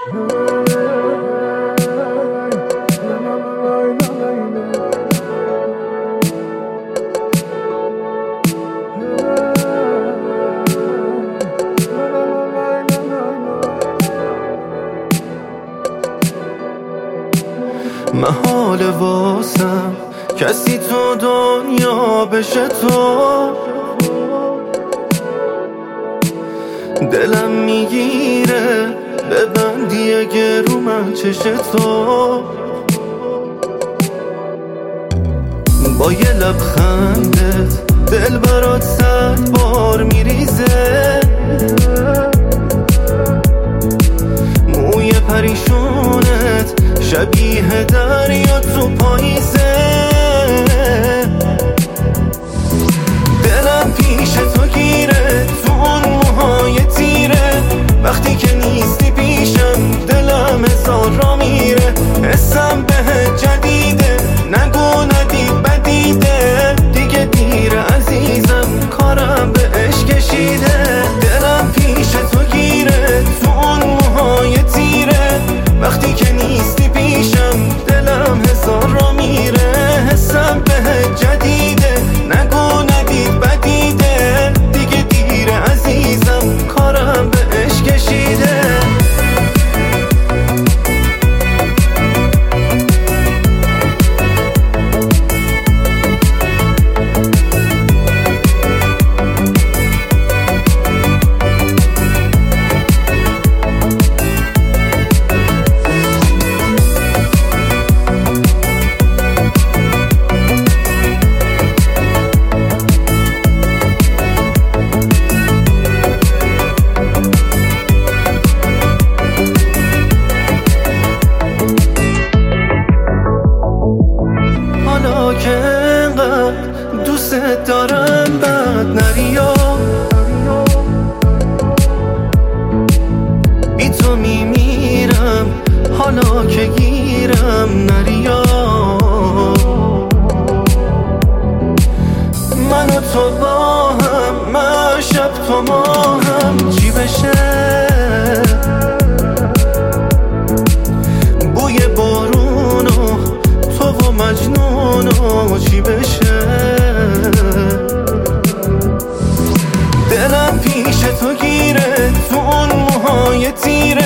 محال واسم کسی تو دنیا بشه تو، دلم میگیره ببندی اگه رو من چش تو. با یه لبخندت دل برات 100 بار میریزه، موی پریشونت شبیه دریا تو پاییزه. دلم پیش تو گیره تو اون موهای تیره، وقتی که نیستی پیشم دلم هزار را میره. حسم بهت جدیده نگو ندید بدیده، دیگه دیره عزیزم کارم بهش کشیده. دلم پیش تو گیره تو اون موهای تیره، وقتی که نیستی پیشم دلم هزار را میره. حسم بهت جدیده نگو ندید بدیده، دیگه دیره عزیزم کارم بهش کشیده. که انقدر دوست دارم بد نریا، بی تو میمیرم حالا که گیرم نریا. من و تو با هم من شب تو ما هم چی بشه، بوی بارون و تو و مجنون و چی بشه. دلم پیش تو گیره تو اون موهای تیره،